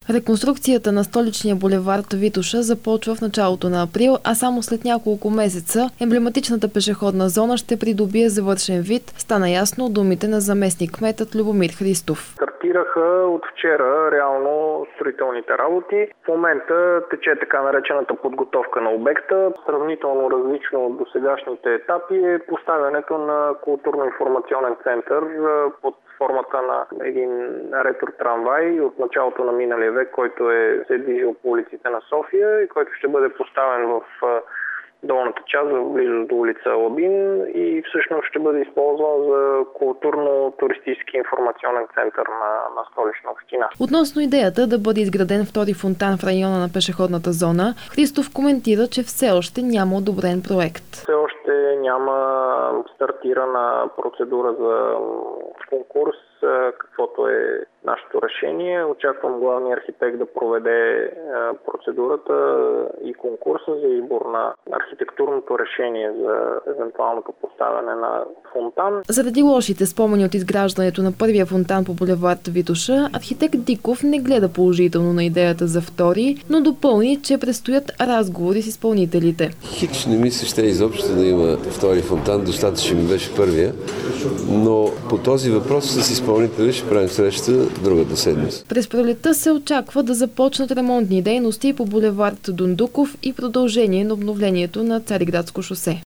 Реконструкцията на столичния булевард Витоша започва в началото на април, а само след няколко месеца емблематичната пешеходна зона ще придобие завършен вид, стана ясно от думите на заместник-кметът Любомир Христов. Стартираха от вчера реално строителните работи. В момента тече така наречената подготовка на обекта. Сравнително различно от досегашните етапи е поставянето на културно-информационен център под формата на един ретро-трамвай от началото на миналия век, който се движил по улиците на София и който ще бъде поставен в долната част, близо до улица Лабин и всъщност ще бъде използван за културно-туристически информационен център на Столична община. Относно идеята да бъде изграден втори фонтан в района на пешеходната зона, Христов коментира, че все още няма одобрен проект. Все още няма стартирана процедура за конкурс, каквото е нашето решение. Очаквам главния архитект да проведе процедурата и конкурса за избор на архитектурното решение за евентуалното поставяне на фонтан. Заради лошите спомени от изграждането на първия фонтан по булевард Витоша, архитект Диков не гледа положително на идеята за втори, но допълни, че предстоят разговори с изпълнителите. Хич не ми се ще изобщо да има втори фонтан, достатъчно ми беше първия, но по този въпрос с изпълнители ще правим среща другата седмица. През пролетта се очаква да започнат ремонтни дейности по булевард Дондуков и продължение на обновлението на Цариградско шосе.